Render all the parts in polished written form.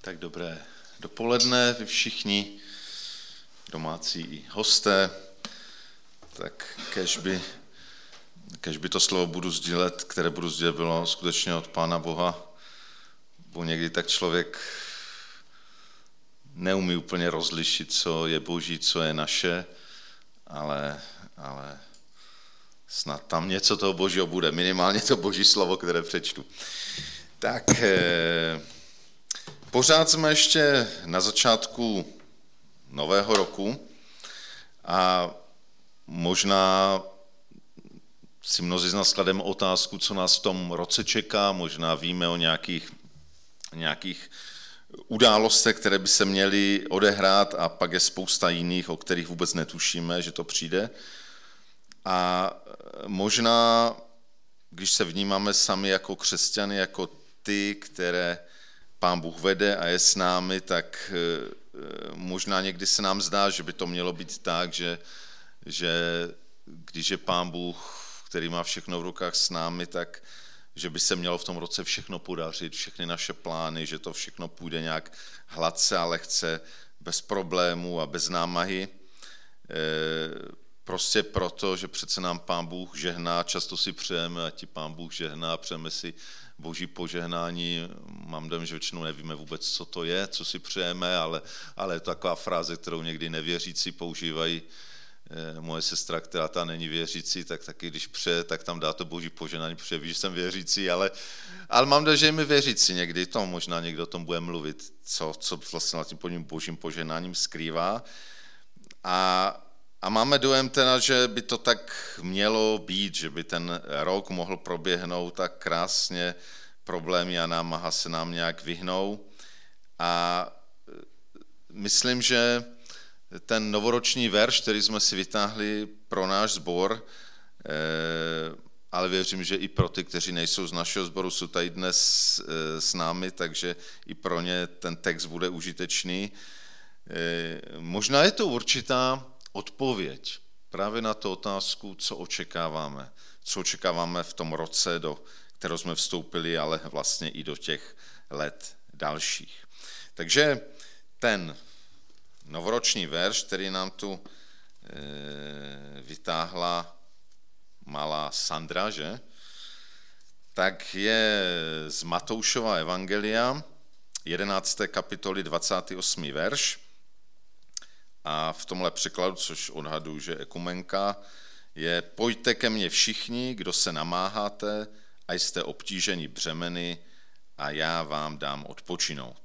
Tak dobré dopoledne, vy všichni domácí i hosté. Tak kež by to slovo které budu sdílet, bylo skutečně od Pána Boha, bo někdy tak člověk neumí úplně rozlišit, co je boží, co je naše, ale snad tam něco toho božího bude, minimálně to boží slovo, které přečtu. Tak pořád jsme ještě na začátku nového roku a možná si mnozí z nás klademe otázku, co nás v tom roce čeká, možná víme o nějakých událostech, které by se měly odehrát a pak je spousta jiných, o kterých vůbec netušíme, že to přijde. A možná, když se vnímáme sami jako křesťany, jako ty, které Pán Bůh vede a je s námi, tak možná někdy se nám zdá, že by to mělo být tak, že když je Pán Bůh, který má všechno v rukách s námi, tak že by se mělo v tom roce všechno podařit, všechny naše plány, že to všechno půjde nějak hladce a lehce, bez problémů a bez námahy. Prostě proto, že přece nám Pán Bůh žehná, často si přejeme, ať ti Pán Bůh žehná, přejeme si boží požehnání, mám dojem, že většinou nevíme vůbec, co to je, co si přejeme, ale je to taková fráze, kterou někdy nevěřící používají. Moje sestra, která ta není věřící, tak taky když přeje, tak tam dá to boží požehnání, protože ví, že jsem věřící, ale mám dojem, že i my věřící někdy, to možná někdo o tom bude mluvit, co vlastně nad tím božím požehnáním skrývá. A máme dojem teda, že by to tak mělo být, že by ten rok mohl proběhnout tak krásně, problémy a námaha se nám nějak vyhnou. A myslím, že ten novoroční verš, který jsme si vytáhli pro náš sbor, ale věřím, že i pro ty, kteří nejsou z našeho sboru, jsou tady dnes s námi, takže i pro ně ten text bude užitečný. Možná je to určitá odpověď právě na tu otázku, co očekáváme v tom roce, do kterého jsme vstoupili, ale vlastně i do těch let dalších. Takže ten novoroční verš, který nám tu vytáhla malá Sandra, že? Tak je z Matoušova evangelia, 11. kapitoly, 28. verš. A v tomhle překladu, což odhaduji, že ekumenka, je: pojďte ke mně všichni, kdo se namáháte a jste obtíženi břemeny, a já vám dám odpočinout.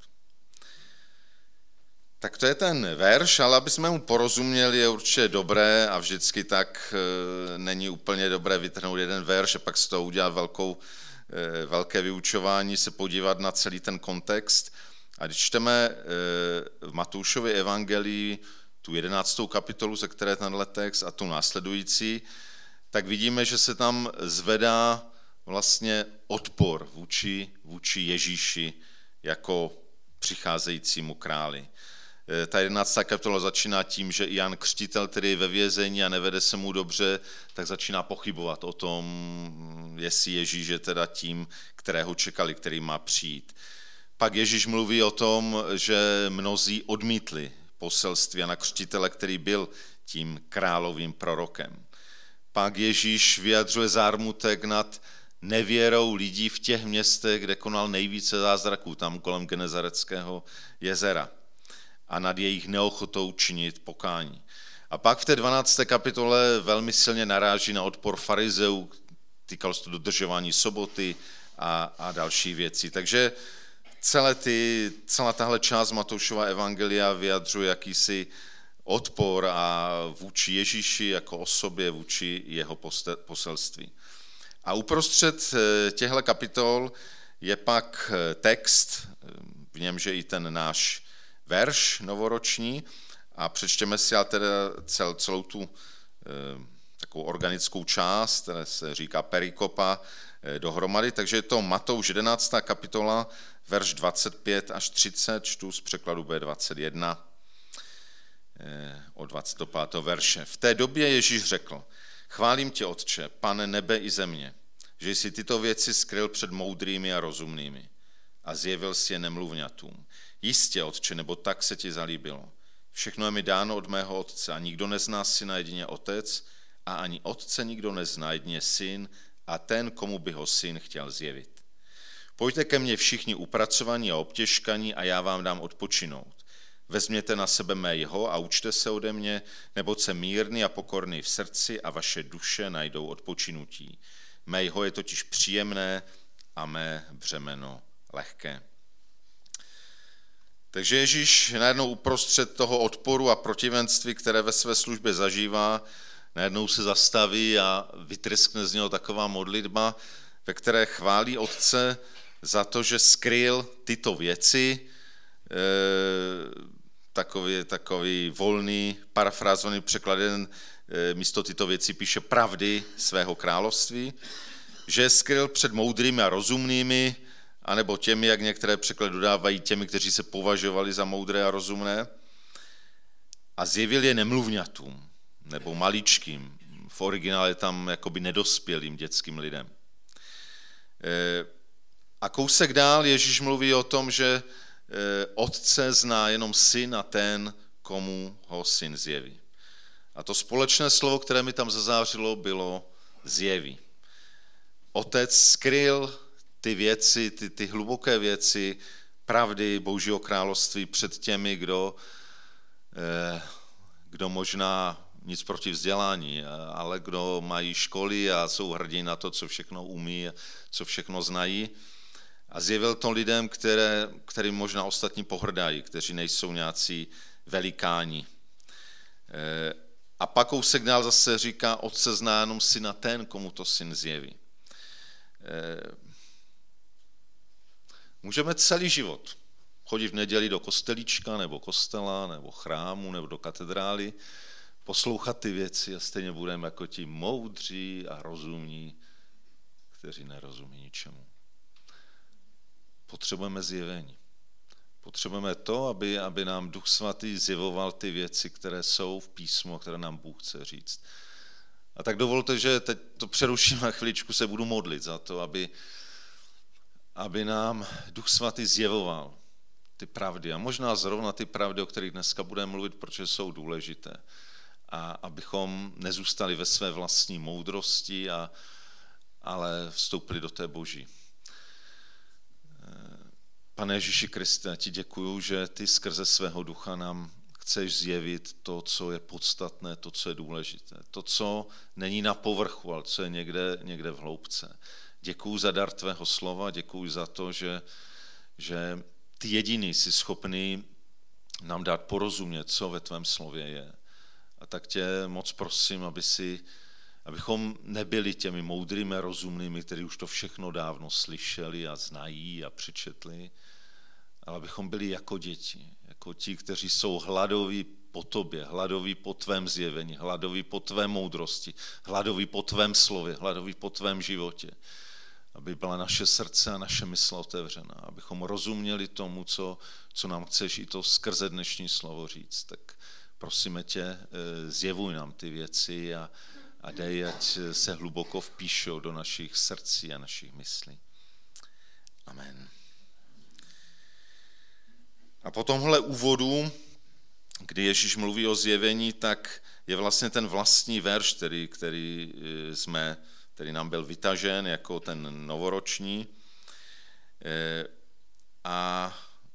Tak to je ten verš, ale aby jsme mu porozuměli, je určitě dobré a vždycky tak není úplně dobré vytrhnout jeden verš a pak z toho udělat velké vyučování, se podívat na celý ten kontext. A když čteme v Matoušově evangelii tu 11. kapitolu, ze které tenhle text a tu následující, tak vidíme, že se tam zvedá vlastně odpor vůči Ježíši jako přicházejícímu králi. Ta 11. kapitola začíná tím, že Jan Křtitel, který je ve vězení a nevede se mu dobře, tak začíná pochybovat o tom, jestli Ježíš je teda tím, kterého čekali, který má přijít. Pak Ježíš mluví o tom, že mnozí odmítli poselství Jana Křtitele, který byl tím královým prorokem. Pak Ježíš vyjadřuje zármutek nad nevěrou lidí v těch městech, kde konal nejvíce zázraků, tam kolem Genezareckého jezera, a nad jejich neochotou činit pokání. A pak v té 12. kapitole velmi silně naráží na odpor farizeů, týkalo se to dodržování soboty a další věci. Takže celá tahle část Matoušova evangelia vyjadřuje jakýsi odpor a vůči Ježíši jako osobě, vůči jeho poselství. A uprostřed těchto kapitol je pak text, v němž je i ten náš verš novoroční, a přečtěme si ale teda celou tu takovou organickou část, která se říká perikopa, dohromady. Takže je to Matouš 11. kapitola, verš 25 až 30, čtu z překladu B21 od 25. verše. V té době Ježíš řekl: chválím tě, Otče, Pane nebe i země, že jsi tyto věci skryl před moudrými a rozumnými a zjevil si je nemluvňatům. Jistě, otče, nebo tak se ti zalíbilo. Všechno je mi dáno od mého otce a nikdo nezná syna jedině otec a ani otce nikdo nezná jedině syn a ten, komu by ho syn chtěl zjevit. Pojďte ke mně všichni upracovaní a obtěžkaní a já vám dám odpočinout. Vezměte na sebe mé jeho a učte se ode mě, neboť jsem mírný a pokorný v srdci a vaše duše najdou odpočinutí. Mé jeho je totiž příjemné a mé břemeno lehké. Takže Ježíš najednou uprostřed toho odporu a protivenství, které ve své službě zažívá, najednou se zastaví a vytryskne z něho taková modlitba, ve které chválí Otce za to, že skryl tyto věci, takový volný, parafrázovaný překlad, místo tyto věci píše pravdy svého království, že je skryl před moudrými a rozumnými, anebo těmi, jak některé překlady dodávají, těmi, kteří se považovali za moudré a rozumné, a zjevil je nemluvňatům, nebo maličkým, v originále tam jakoby nedospělým dětským lidem. A kousek dál Ježíš mluví o tom, že Otce zná jenom syn a ten, komu ho syn zjeví. A to společné slovo, které mi tam zazářilo, bylo zjeví. Otec skryl ty věci, ty hluboké věci, pravdy Božího království před těmi, kdo možná nic proti vzdělání, ale kdo mají školy a jsou hrdí na to, co všechno umí, co všechno znají. A zjevil to lidem, kterým možná ostatní pohrdají, kteří nejsou nějací velikáni. A pak kousek dál zase říká, Otce zná jenom syna ten, komu to syn zjeví. Můžeme celý život chodit v neděli do kostelíčka, nebo kostela, nebo chrámu, nebo do katedrály, poslouchat ty věci a stejně budeme jako ti moudří a rozumní, kteří nerozumí ničemu. Potřebujeme zjevení. Potřebujeme to, aby nám Duch Svatý zjevoval ty věci, které jsou v písmu, které nám Bůh chce říct. A tak dovolte, že teď to přeruším a chviličku se budu modlit za to, aby nám Duch Svatý zjevoval ty pravdy. A možná zrovna ty pravdy, o kterých dneska budeme mluvit, protože jsou důležité. A abychom nezůstali ve své vlastní moudrosti, ale vstoupili do té Boží. Pane Ježíši Kriste, ti děkuju, že ty skrze svého ducha nám chceš zjevit to, co je podstatné, to, co je důležité. To, co není na povrchu, ale co je někde v hloubce. Děkuju za dar tvého slova, děkuju za to, že ty jediný jsi schopný nám dát porozumět, co ve tvém slově je. A tak tě moc prosím, abychom nebyli těmi moudrými a rozumnými, kteří už to všechno dávno slyšeli a znají a přečetli, ale abychom byli jako děti, jako ti, kteří jsou hladoví po tobě, hladoví po tvém zjevení, hladoví po tvé moudrosti, hladoví po tvém slově, hladoví po tvém životě. Aby byla naše srdce a naše mysl otevřená, abychom rozuměli tomu, co nám chceš i to skrze dnešní slovo říct. Tak prosíme tě, zjevuj nám ty věci a dej, ať se hluboko vpíšou do našich srdcí a našich myslí. Amen. A po tomhle úvodu, kdy Ježíš mluví o zjevení, tak je vlastně ten vlastní verš, který nám byl vytažen jako ten novoroční. A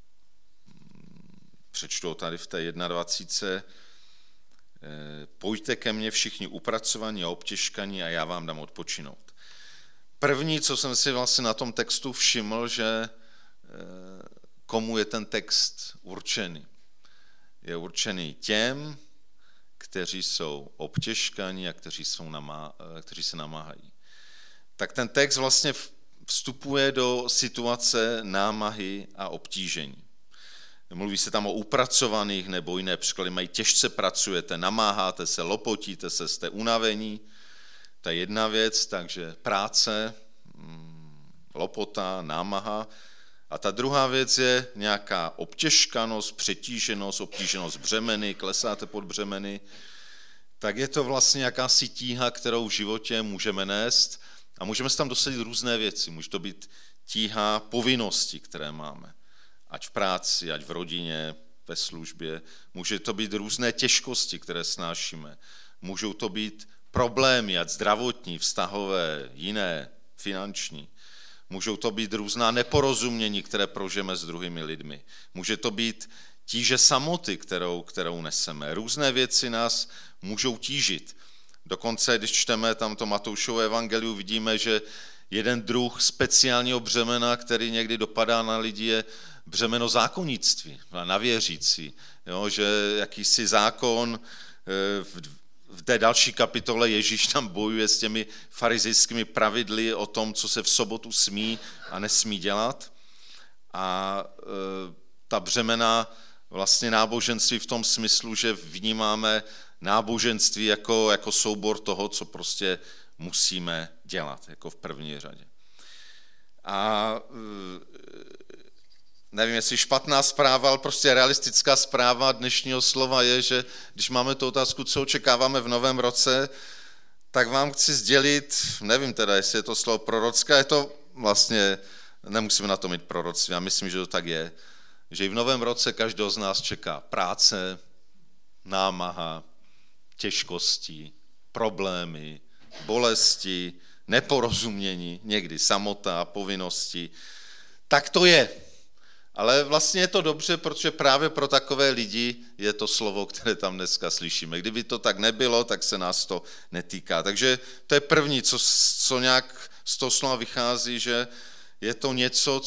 přečtu tady v té 21. Pojďte ke mně všichni upracovaní a obtěžkaní a já vám dám odpočinout. První, co jsem si vlastně na tom textu všiml, že komu je ten text určený. Je určený těm, kteří jsou obtěžkaní a kteří se namáhají. Tak ten text vlastně vstupuje do situace námahy a obtížení. Mluví se tam o upracovaných, nebo jiné překlady mají těžce pracujete, namáháte se, lopotíte se, jste unavení. To je jedna věc, takže práce, lopota, námaha. A ta druhá věc je nějaká obtěžkanost, přetíženost, obtíženost břemeny, klesáte pod břemeny. Tak je to vlastně jakási tíha, kterou v životě můžeme nést a můžeme se tam dosadit různé věci. Může to být tíha povinností, které máme. Ať v práci, ať v rodině, ve službě. Může to být různé těžkosti, které snášíme. Můžou to být problémy, ať zdravotní, vztahové, jiné, finanční. Můžou to být různá neporozumění, které prožijeme s druhými lidmi. Může to být tíže samoty, kterou neseme. Různé věci nás můžou tížit. Dokonce, když čteme tamto Matoušovo evangeliu, vidíme, že jeden druh speciálního břemena, který někdy dopadá na lidi, je břemeno zákonnictví, na věřící. Jo, že jakýsi zákon, v té další kapitole Ježíš tam bojuje s těmi farizejskými pravidly o tom, co se v sobotu smí a nesmí dělat. A ta břemena vlastně náboženství v tom smyslu, že vnímáme náboženství jako soubor toho, co prostě musíme dělat, jako v první řadě. A nevím, jestli špatná zpráva, ale prostě realistická zpráva dnešního slova je, že když máme tu otázku, co očekáváme v novém roce, tak vám chci sdělit, nevím teda, jestli je to slovo prorocké, je to vlastně, nemusíme na to mít proroctví, já myslím, že to tak je, že i v novém roce každého z nás čeká práce, námaha, těžkosti, problémy, bolesti, neporozumění, někdy samota, povinnosti. Tak to je. Ale vlastně je to dobře, protože právě pro takové lidi je to slovo, které tam dneska slyšíme. Kdyby to tak nebylo, tak se nás to netýká. Takže to je první, co nějak z toho slova vychází, že je to něco,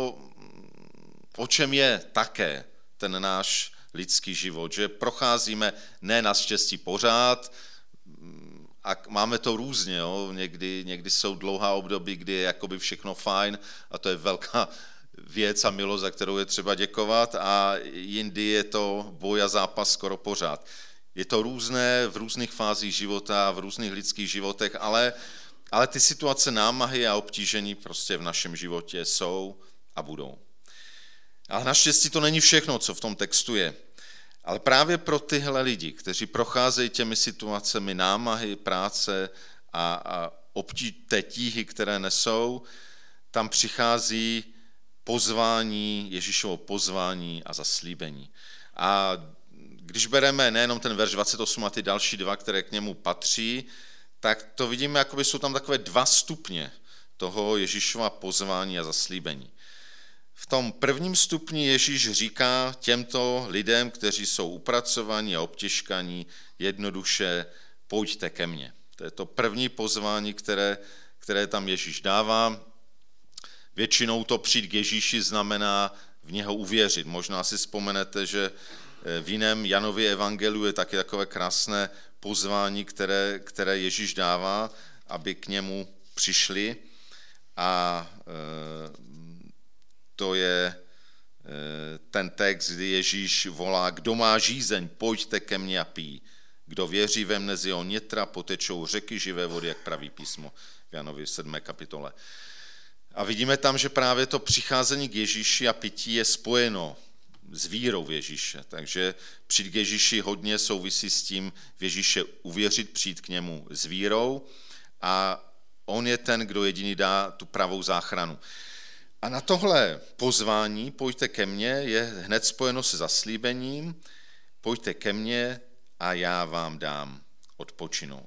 o čem je také ten náš lidský život, že procházíme ne naštěstí pořád a máme to různě. Jo? Někdy jsou dlouhá období, kdy je jakoby všechno fajn a to je velká věc a milost, za kterou je třeba děkovat, a jindy je to boj a zápas skoro pořád. Je to různé v různých fázích života, v různých lidských životech, ale ty situace námahy a obtížení prostě v našem životě jsou a budou. Ale naštěstí to není všechno, co v tom textu je. Ale právě pro tyhle lidi, kteří procházejí těmi situacemi námahy, práce a té tíhy, které nesou, tam přichází pozvání, Ježíšovo pozvání a zaslíbení. A když bereme nejenom ten verš 28 a ty další dva, které k němu patří, tak to vidíme, jakoby jsou tam takové 2 stupně toho Ježíšova pozvání a zaslíbení. V tom prvním stupni Ježíš říká těmto lidem, kteří jsou upracovaní a obtěžkaní, jednoduše pojďte ke mně. To je to první pozvání, které tam Ježíš dává. Většinou to přijít k Ježíši znamená v něho uvěřit. Možná si vzpomenete, že v jiném Janově evangeliu je taky takové krásné pozvání, které Ježíš dává, aby k němu přišli. A to je ten text, kdy Ježíš volá, kdo má žízeň, pojďte ke mně a pij. Kdo věří ve mne, z jeho nitra potečou řeky živé vody, jak praví písmo v Janově 7. kapitole. A vidíme tam, že právě to přicházení k Ježíši a pití je spojeno s vírou v Ježíše. Takže přijít k Ježíši hodně souvisí s tím v Ježíše uvěřit, přijít k němu s vírou, a on je ten, kdo jediný dá tu pravou záchranu. A na tohle pozvání, pojďte ke mně, je hned spojeno se zaslíbením, pojďte ke mně a já vám dám odpočinout.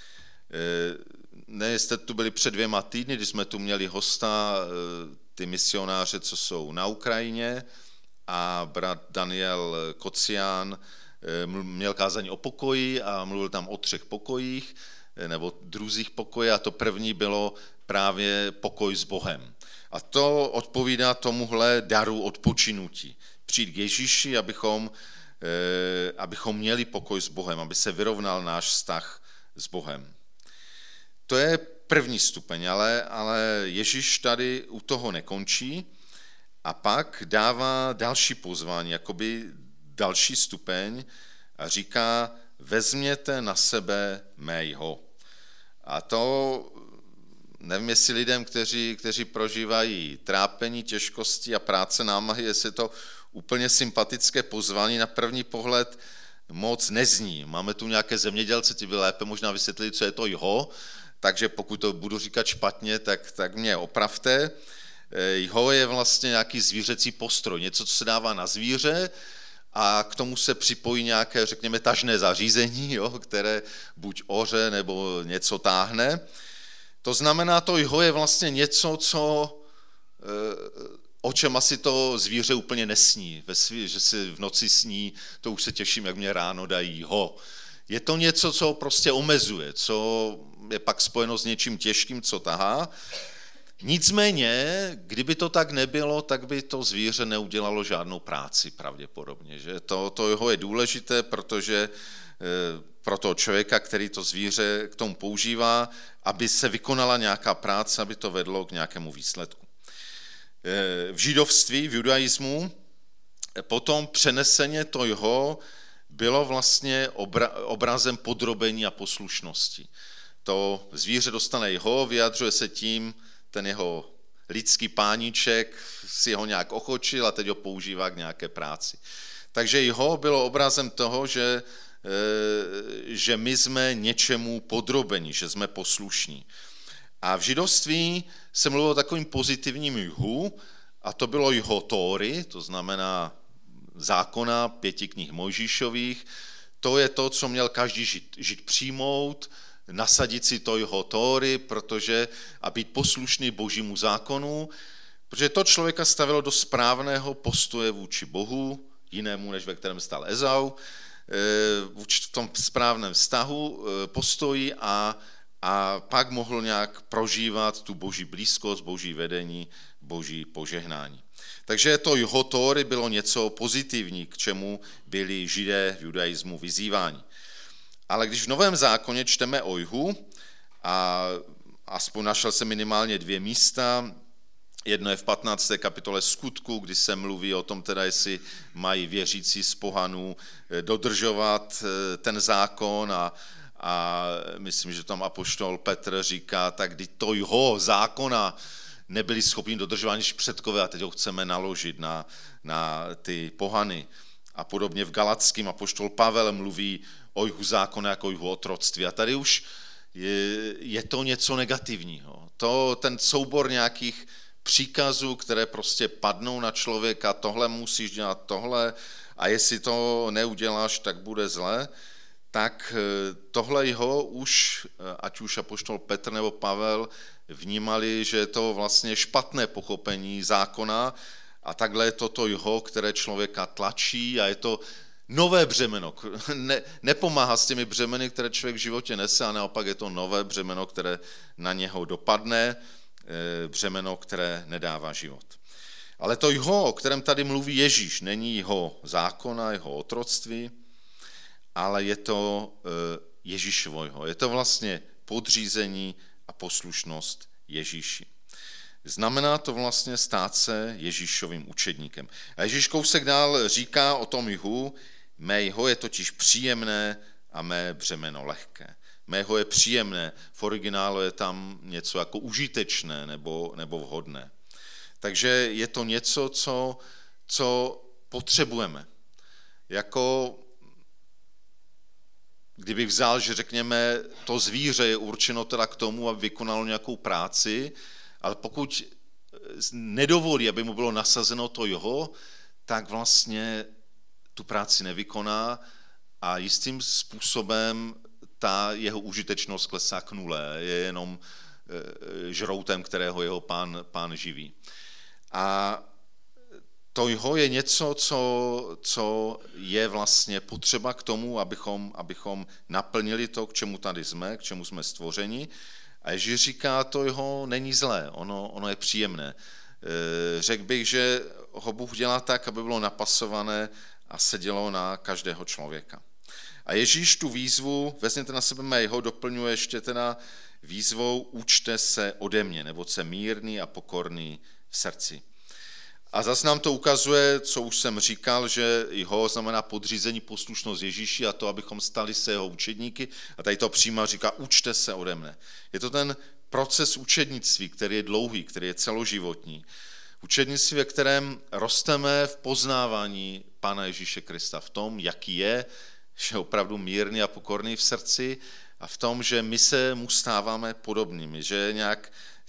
Ne, jste tu byli před 2 týdny, kdy jsme tu měli hosta, ty misionáře, co jsou na Ukrajině, a brat Daniel Kocián měl kázání o pokoji a mluvil tam o 3 pokojích, nebo druzích pokoje, a to první bylo právě pokoj s Bohem. A to odpovídá tomuhle daru odpočinutí. Přijít k Ježíši, abychom měli pokoj s Bohem, aby se vyrovnal náš vztah s Bohem. To je první stupeň, ale Ježíš tady u toho nekončí a pak dává další pozvání, jakoby další stupeň, a říká, vezměte na sebe mého. A to nevím, jestli lidem, kteří prožívají trápení, těžkosti a práce, námahy, jestli to úplně sympatické pozvání na první pohled moc nezní. Máme tu nějaké zemědělce, ti by lépe možná vysvětlili, co je to jho, takže pokud to budu říkat špatně, tak mě opravte. Jho je vlastně nějaký zvířecí postroj, něco, co se dává na zvíře a k tomu se připojí nějaké, řekněme, tažné zařízení, jo, které buď oře nebo něco táhne. To znamená, to jho je vlastně něco, o čem asi to zvíře úplně nesní. Že si v noci sní, to už se těším, jak mě ráno dají jho. Je to něco, co prostě omezuje, co je pak spojeno s něčím těžkým, co tahá. Nicméně, kdyby to tak nebylo, tak by to zvíře neudělalo žádnou práci pravděpodobně. Že? To jeho je důležité, protože pro toho člověka, který to zvíře k tomu používá, aby se vykonala nějaká práce, aby to vedlo k nějakému výsledku. V židovství, v judaismu, potom přeneseně to jeho bylo vlastně obrazem podrobení a poslušnosti. To zvíře dostane jeho, vyjadřuje se tím, ten jeho lidský páníček si ho nějak ochočil a teď ho používá k nějaké práci. Takže jeho bylo obrazem toho, že my jsme něčemu podrobeni, že jsme poslušní. A v židovství se mluvilo o takovým pozitivním jhu, a to bylo jho Tóry, to znamená zákona 5 knih Mojžíšových. To je to, co měl každý žid přijmout, nasadit si to jho Tóry, protože a být poslušný Božímu zákonu, protože to člověka stavilo do správného postoje vůči Bohu, jinému, než ve kterém stál Ezau, v tom správném vztahu, postoji a pak mohl nějak prožívat tu Boží blízkost, Boží vedení, Boží požehnání. Takže to jho Tóry bylo něco pozitivní, k čemu byli Židé v judaismu vyzýváni. Ale když v Novém zákoně čteme o jhu, a aspoň našel jsem minimálně 2 místa, jedno je v 15. kapitole Skutku, kdy se mluví o tom, teda jestli mají věřící z pohanů dodržovat ten zákon a myslím, že tam apoštol Petr říká, tak kdy to jho zákona nebyli schopni dodržovat než předkové a teď ho chceme naložit na ty pohany. A podobně v Galackém apoštol Pavel mluví o jhu zákona jako o jhu otroctví. A tady už je to něco negativního. Ten soubor nějakých příkazů, které prostě padnou na člověka, tohle musíš dělat, tohle, a jestli to neuděláš, tak bude zle, tak tohle jeho už, ať už apoštol Petr nebo Pavel, vnímali, že je to vlastně špatné pochopení zákona a takhle je to jeho, které člověka tlačí a je to nové břemeno. Nepomáhá s těmi břemeny, které člověk v životě nese, a naopak je to nové břemeno, které na něho dopadne, břemeno, které nedává život. Ale to jeho, o kterém tady mluví Ježíš, není jeho zákona, jeho otroctví, ale je to Ježíšovo jeho. Je to vlastně podřízení a poslušnost Ježíši. Znamená to vlastně stát se Ježíšovým učedníkem. A Ježíš kousek dál říká o tom jhu, mé jho je totiž příjemné a mé břemeno lehké. Mého je příjemné, v originálu je tam něco jako užitečné nebo vhodné. Takže je to něco, co potřebujeme. Jako kdybych vzal, že řekněme, to zvíře je určeno teda k tomu, aby vykonalo nějakou práci, ale pokud nedovolí, aby mu bylo nasazeno to jeho, tak vlastně tu práci nevykoná a jistým způsobem ta jeho užitečnost klesá k nule, je jenom žroutem, kterého jeho pán živí. A to jeho je něco, co je vlastně potřeba k tomu, abychom naplnili to, k čemu tady jsme, k čemu jsme stvořeni. A Ježíš říká, to jeho není zlé, ono je příjemné. Řekl bych, že ho Bůh dělá tak, aby bylo napasované a sedělo na každého člověka. A Ježíš tu výzvu, vezměte na sebe mého, doplňuje ještě teda výzvou učte se ode mě, nebo se mírný a pokorný v srdci. A zase nám to ukazuje, co už jsem říkal, že jeho znamená podřízení, poslušnost Ježíši a to, abychom stali se jeho učedníky. A tady to přímo říká, učte se ode mne. Je to ten proces učednictví, který je dlouhý, který je celoživotní. Učednictví, ve kterém rosteme v poznávání Pána Ježíše Krista, v tom, jaký je, že je opravdu mírný a pokorný v srdci a v tom, že my se mu stáváme podobnými, že nějak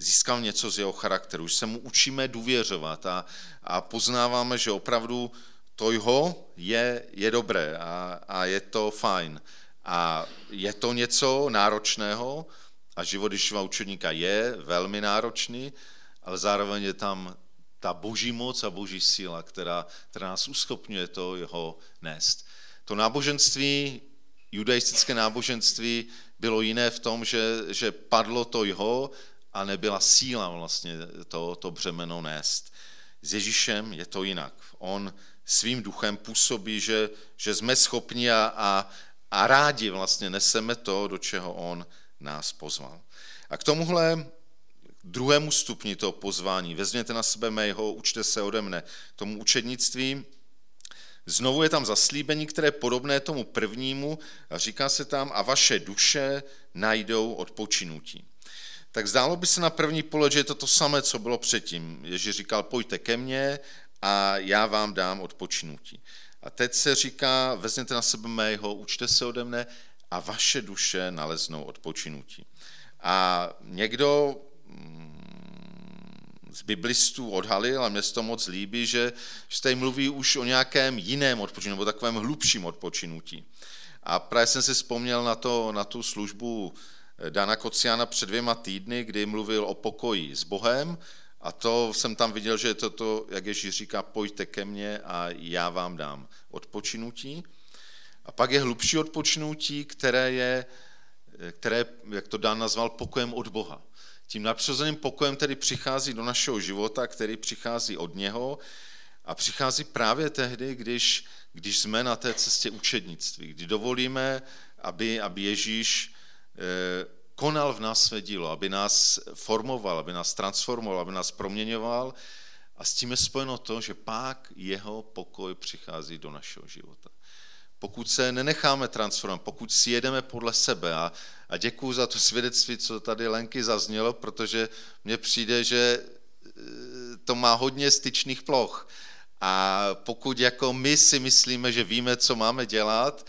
získal něco z jeho charakteru, že se mu učíme důvěřovat a poznáváme, že opravdu to jeho je dobré a je to fajn. A je to něco náročného a život Ježíšova učedníka je velmi náročný, ale zároveň je tam ta boží moc a boží síla, která nás uschopňuje to jeho nést. To náboženství, judaistické náboženství, bylo jiné v tom, že padlo to jeho a nebyla síla vlastně to břemeno nést. S Ježíšem je to jinak. On svým duchem působí, že jsme schopni a rádi vlastně neseme to, do čeho on nás pozval. A k tomuhle druhému stupni toho pozvání, vezměte na sebe mého, učte se ode mne, tomu učednictví, znovu je tam zaslíbení, které je podobné tomu prvnímu a říká se tam, a vaše duše najdou odpočinutí. Tak zdálo by se na první pohled, že je to to samé, co bylo předtím. Ježíš říkal, pojďte ke mně a já vám dám odpočinutí. A teď se říká, vezměte na sebe mého, učte se ode mne a vaše duše naleznou odpočinutí. A někdo z biblistů odhalil, a mně se to moc líbí, že tady mluví už o nějakém jiném odpočinutí, nebo takovém hlubším odpočinutí. A právě jsem si vzpomněl na tu službu Dana Kociana před 2 týdny, kdy mluvil o pokoji s Bohem, a to jsem tam viděl, že je to, jak Ježíš říká, pojďte ke mně a já vám dám odpočinutí. A pak je hlubší odpočinutí, které, jak to Dan nazval, pokojem od Boha. Tím nadpřirozeným pokojem, který přichází do našeho života, který přichází od něho a přichází právě tehdy, když jsme na té cestě učednictví, kdy dovolíme, aby Ježíš konal v nás své dílo, aby nás formoval, aby nás transformoval, aby nás proměňoval, a s tím je spojeno to, že pak jeho pokoj přichází do našeho života. Pokud se nenecháme transformovat, pokud si jedeme podle sebe, a děkuju za to svědectví, co tady Lenky zaznělo, protože mně přijde, že to má hodně styčných ploch. A pokud jako my si myslíme, že víme, co máme dělat,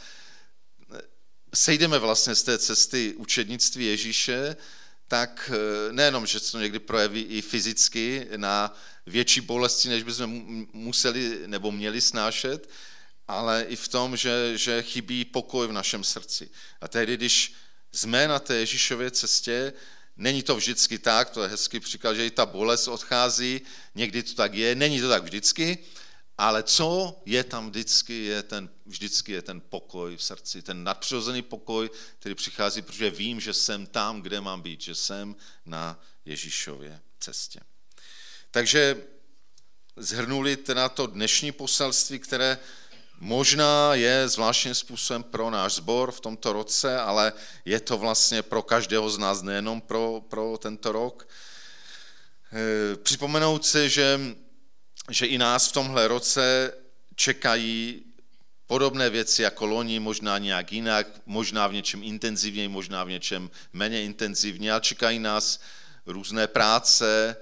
sejdeme vlastně z té cesty učednictví Ježíše, tak nejenom, že se to někdy projeví i fyzicky na větší bolesti, než bychom museli nebo měli snášet, ale i v tom, že chybí pokoj v našem srdci. A tehdy, když jsme na té Ježíšově cestě, není to vždycky tak, to je hezký příklad, že i ta bolest odchází, někdy to tak je, není to tak vždycky, ale co je tam vždycky je ten pokoj v srdci, ten nadpřirozený pokoj, který přichází, protože vím, že jsem tam, kde mám být, že jsem na Ježíšově cestě. Takže shrnuli teda to dnešní poselství, které možná je zvláštním způsobem pro náš sbor v tomto roce, ale je to vlastně pro každého z nás, nejenom pro tento rok. Připomenout si, že i nás v tomhle roce čekají podobné věci jako loni, možná nějak jinak, možná v něčem intenzivněji, možná v něčem méně intenzivně, ale čekají nás různé práce,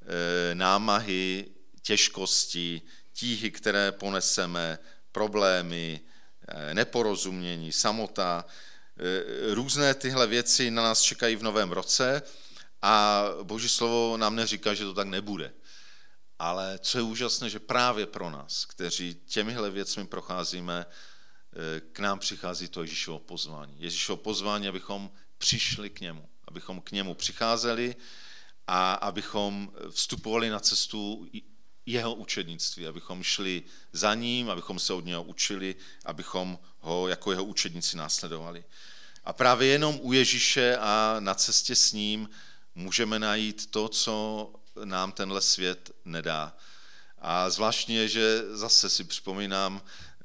námahy, těžkosti, tíhy, které poneseme, problémy, neporozumění, samota. Různé tyhle věci na nás čekají v novém roce a Boží slovo nám neříká, že to tak nebude. Ale co je úžasné, že právě pro nás, kteří těmihle věcmi procházíme, k nám přichází to Ježíšovo pozvání. Ježíšovo pozvání, abychom přišli k němu, abychom k němu přicházeli a abychom vstupovali na cestu jeho učednictví, abychom šli za ním, abychom se od něho učili, abychom ho jako jeho učedníci následovali. A právě jenom u Ježíše a na cestě s ním můžeme najít to, co nám tenhle svět nedá. A zvláštně je, že zase si připomínám,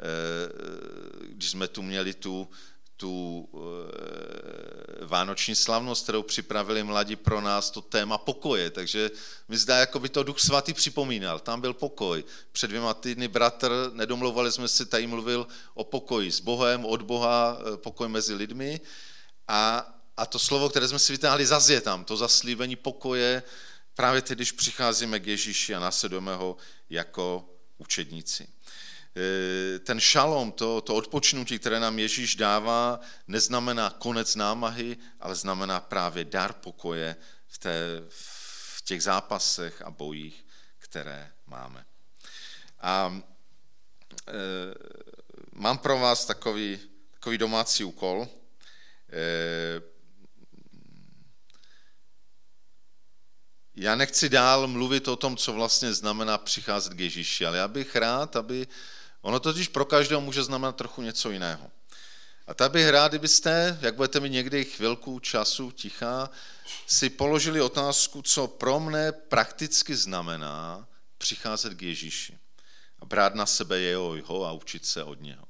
když jsme tu měli tu vánoční slavnost, kterou připravili mladí pro nás, to téma pokoje, takže mi zdá, jako by to Duch Svatý připomínal, tam byl pokoj. Před 2 týdny bratr, nedomlouvali jsme si, tady mluvil o pokoji s Bohem, od Boha, pokoj mezi lidmi a to slovo, které jsme si vytáhli, zase je tam, to zaslíbení pokoje, právě teď, když přicházíme k Ježíši a následujeme ho jako učedníci. Ten šalom, to odpočinutí, které nám Ježíš dává, neznamená konec námahy, ale znamená právě dar pokoje těch zápasech a bojích, které máme. A mám pro vás takový domácí úkol. Já nechci dál mluvit o tom, co vlastně znamená přicházet k Ježíši, ale já bych rád, ono totiž pro každého může znamenat trochu něco jiného. A tak bych rád, kdybyste, jak budete mít někdy chvilku času ticha, si položili otázku, co pro mne prakticky znamená přicházet k Ježíši a brát na sebe jeho a učit se od něho.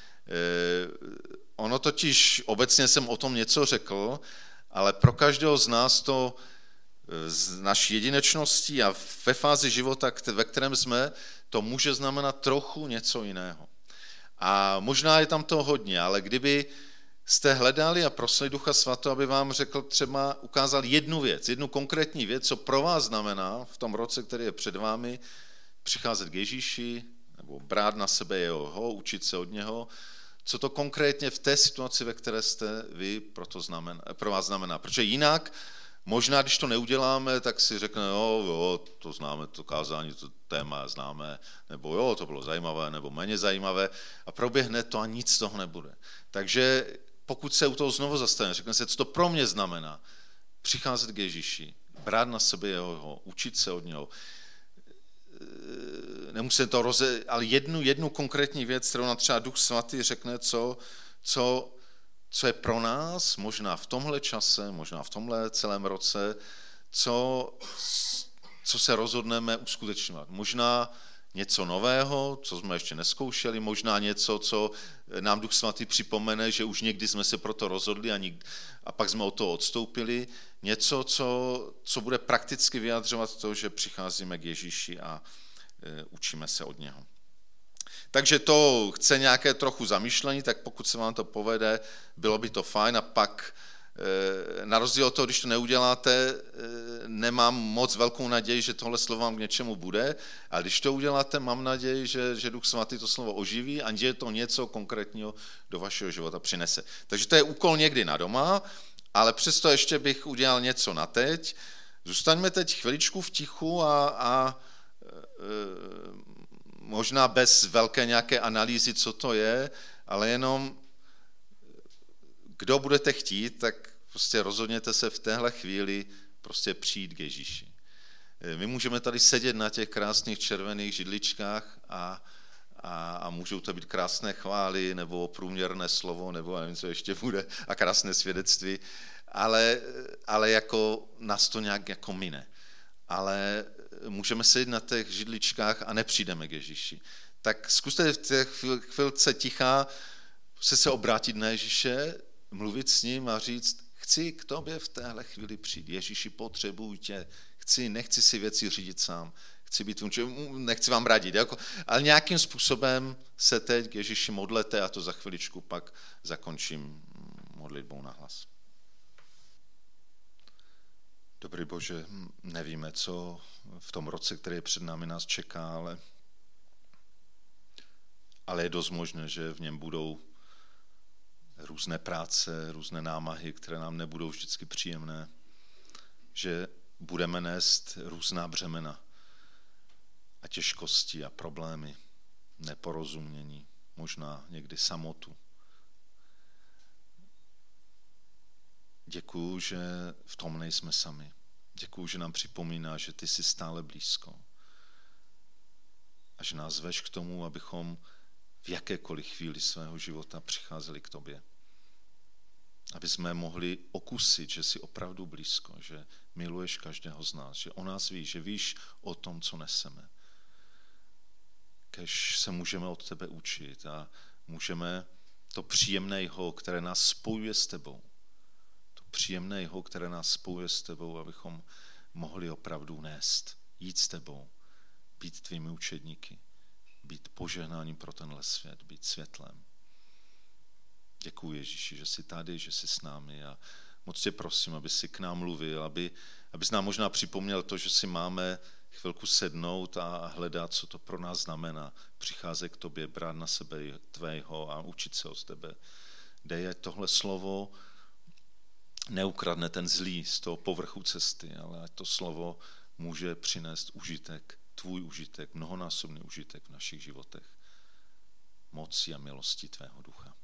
Ono totiž, obecně jsem o tom něco řekl, ale pro každého z nás to z naší jedinečností a ve fázi života, ve kterém jsme, to může znamenat trochu něco jiného. A možná je tam toho hodně, ale kdyby jste hledali a prosili Ducha Svatého, aby vám řekl, třeba ukázal jednu věc, jednu konkrétní věc, co pro vás znamená v tom roce, který je před vámi, přicházet k Ježíši, nebo brát na sebe jeho, učit se od něho, co to konkrétně v té situaci, ve které jste vy, pro vás znamená. Protože jinak, možná, když to neuděláme, tak si řekne, jo, to známe, to kázání, to téma známe, nebo jo, to bylo zajímavé, nebo méně zajímavé a proběhne to a nic z toho nebude. Takže pokud se u toho znovu zastavíme, řekne se, co to pro mě znamená, přicházet k Ježíši, brát na sebe jeho, učit se od něho, nemusím to ale jednu konkrétní věc, kterou nám třeba Duch Svatý řekne, co je pro nás, možná v tomhle čase, možná v tomhle celém roce, co se rozhodneme uskutečňovat. Možná něco nového, co jsme ještě neskoušeli, možná něco, co nám Duch Svatý připomene, že už někdy jsme se pro to rozhodli a pak jsme od toho odstoupili. Něco, co bude prakticky vyjadřovat to, že přicházíme k Ježíši a učíme se od něho. Takže to chce nějaké trochu zamýšlení, tak pokud se vám to povede, bylo by to fajn a pak na rozdíl od toho, když to neuděláte, nemám moc velkou naději, že tohle slovo vám k něčemu bude, a když to uděláte, mám naději, že Duch Svatý to slovo oživí a že to něco konkrétního do vašeho života přinese. Takže to je úkol někdy na doma, ale přesto ještě bych udělal něco na teď. Zůstaňme teď chviličku v tichu a možná bez velké nějaké analýzy, co to je, ale jenom kdo budete chtít, tak prostě rozhodněte se v téhle chvíli prostě přijít k Ježíši. My můžeme tady sedět na těch krásných červených židličkách a můžou to být krásné chvály nebo průměrné slovo, nebo nevím, co ještě bude, a krásné svědectví, ale jako nás to nějak jako mine. Ale můžeme sedět na těch židličkách a nepřijdeme k Ježíši. Tak zkuste v té chvilce ticha se obrátit na Ježíše, mluvit s ním a říct, chci k tobě v téhle chvíli přijít. Ježíši, potřebuji tě. Nechci si věci řídit sám. Nechci vám radit. Ale nějakým způsobem se teď k Ježíši modlete a to za chviličku pak zakončím modlitbou na hlas. Dobrý Bože, nevíme, co v tom roce, který je před námi, nás čeká, ale je dost možné, že v něm budou různé práce, různé námahy, které nám nebudou vždycky příjemné, že budeme nést různá břemena a těžkosti a problémy, neporozumění, možná někdy samotu. Děkuju, že v tom nejsme sami. Děkuju, že nám připomíná, že ty jsi stále blízko a že nás veš k tomu, abychom v jakékoliv chvíli svého života přicházeli k tobě. Aby jsme mohli okusit, že jsi opravdu blízko, že miluješ každého z nás, že o nás víš, že víš o tom, co neseme. Kež se můžeme od tebe učit a můžeme to příjemného, které nás spojuje s tebou, příjemného, které nás spojuje s tebou, abychom mohli opravdu nést, jít s tebou, být tvými učedníky, být požehnáním pro tenhle svět, být světlem. Děkuji Ježíši, že jsi tady, že jsi s námi a moc tě prosím, aby jsi k nám mluvil, abys nám možná připomněl to, že si máme chvilku sednout a hledat, co to pro nás znamená. Přicházet k tobě, brát na sebe tvého a učit se od tebe. Dej, ať tohle slovo neukradne ten zlý z toho povrchu cesty, ale ať to slovo může přinést užitek, tvůj užitek, mnohonásobný užitek v našich životech. Mocí a milostí tvého ducha.